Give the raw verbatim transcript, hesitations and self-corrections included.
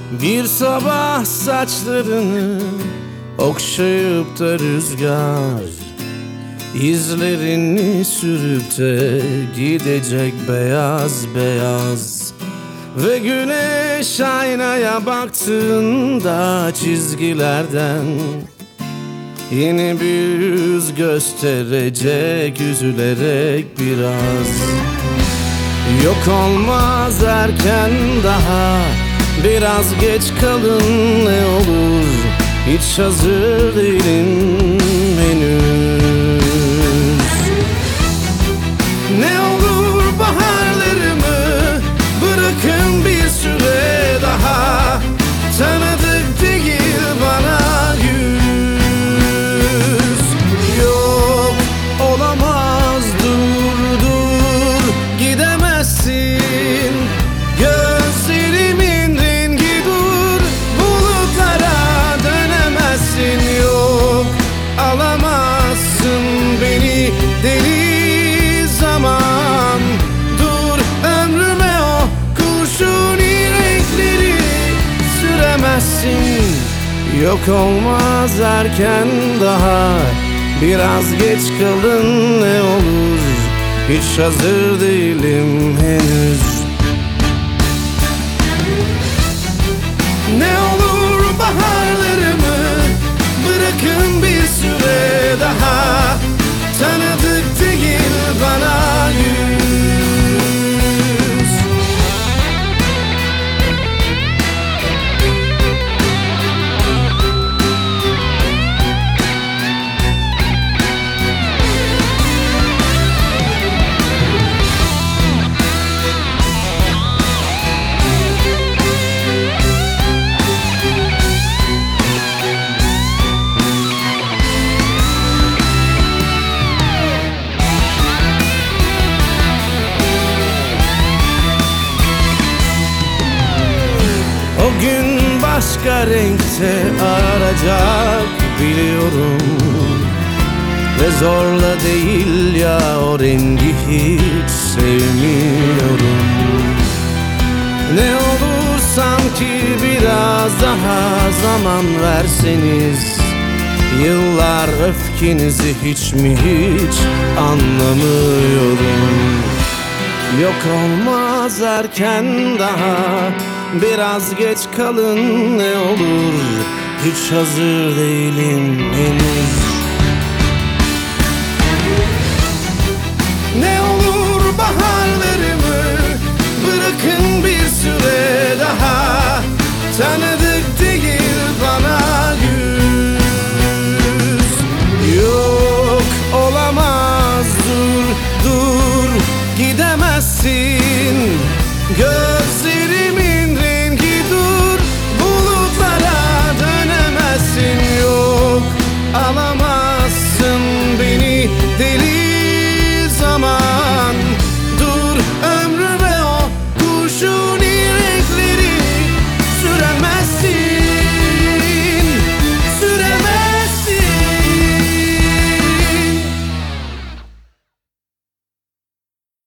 Bir sabah saçlarını okşayıp da rüzgar İzlerini sürüp de gidecek beyaz beyaz. Ve güneş aynaya baktığında çizgilerden yeni bir yüz gösterecek, üzülerek biraz. Yok olmaz erken daha, biraz geç kalın ne olur, hiç hazır değilim henüz. Ne olur baharlarımı bırakın bir süre daha, tanıdık değil bana yüz. Yok olamaz, dur dur gidemezsin, gözlerimin rengi dur, bulutlara dönemezsin. Yok alamazsın beni deli zaman, dur ömrüme o kurşuni renkleri süremezsin. Yok olmaz erken daha, biraz geç kalın ne olur, hiç hazır değilim henüz. Ne olur baharlarımı bırakın bir süre daha, tanıdık değil bana yüz. O gün başka renkte arayacak biliyorum, ve zorla değil ya, o rengi hiç sevmiyorum. Ne olur sanki biraz daha zaman verseniz, yıllar öfkenizi hiç mi hiç anlamıyorum. Yok olmaz erken daha, biraz geç kalın ne olur, hiç hazır değilim henüz. Ne olur baharlarımı bırakın bir süre daha, tanıdık değil bana yüz. Yok olamaz, dur dur gidemezsin, gözlerimin rengi dur, bulutlara dönemezsin. Yok alamazsın